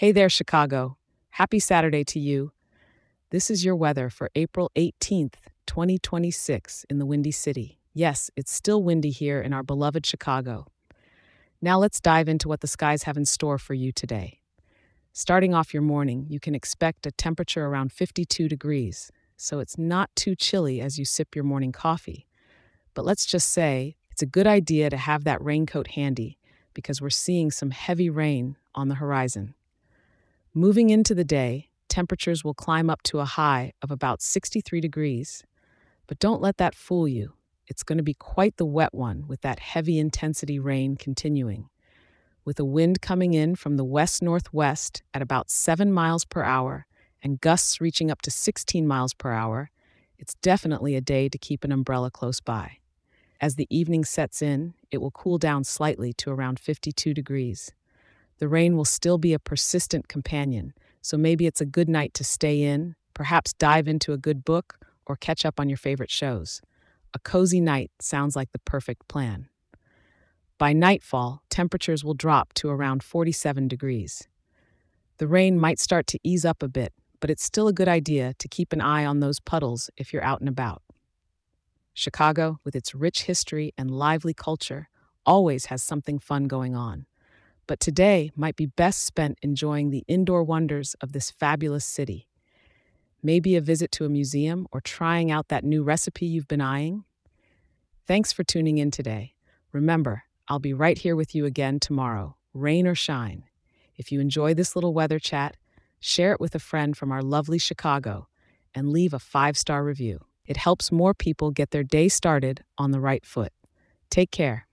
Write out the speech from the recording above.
Hey there, Chicago. Happy Saturday to you. This is your weather for April 18th, 2026, in the Windy City. Yes, it's still windy here in our beloved Chicago. Now let's dive into what the skies have in store for you today. Starting off your morning, you can expect a temperature around 52 degrees, so it's not too chilly as you sip your morning coffee. But let's just say it's a good idea to have that raincoat handy because we're seeing some heavy rain on the horizon. Moving into the day, temperatures will climb up to a high of about 63 degrees. But don't let that fool you. It's going to be quite the wet one with that heavy intensity rain continuing. With a wind coming in from the west-northwest at about 7 miles per hour and gusts reaching up to 16 miles per hour, it's definitely a day to keep an umbrella close by. As the evening sets in, it will cool down slightly to around 52 degrees. The rain will still be a persistent companion, so maybe it's a good night to stay in, perhaps dive into a good book, or catch up on your favorite shows. A cozy night sounds like the perfect plan. By nightfall, temperatures will drop to around 47 degrees. The rain might start to ease up a bit, but it's still a good idea to keep an eye on those puddles if you're out and about. Chicago, with its rich history and lively culture, always has something fun going on. But today might be best spent enjoying the indoor wonders of this fabulous city. Maybe a visit to a museum or trying out that new recipe you've been eyeing. Thanks for tuning in today. Remember, I'll be right here with you again tomorrow, rain or shine. If you enjoy this little weather chat, share it with a friend from our lovely Chicago and leave a 5-star review. It helps more people get their day started on the right foot. Take care.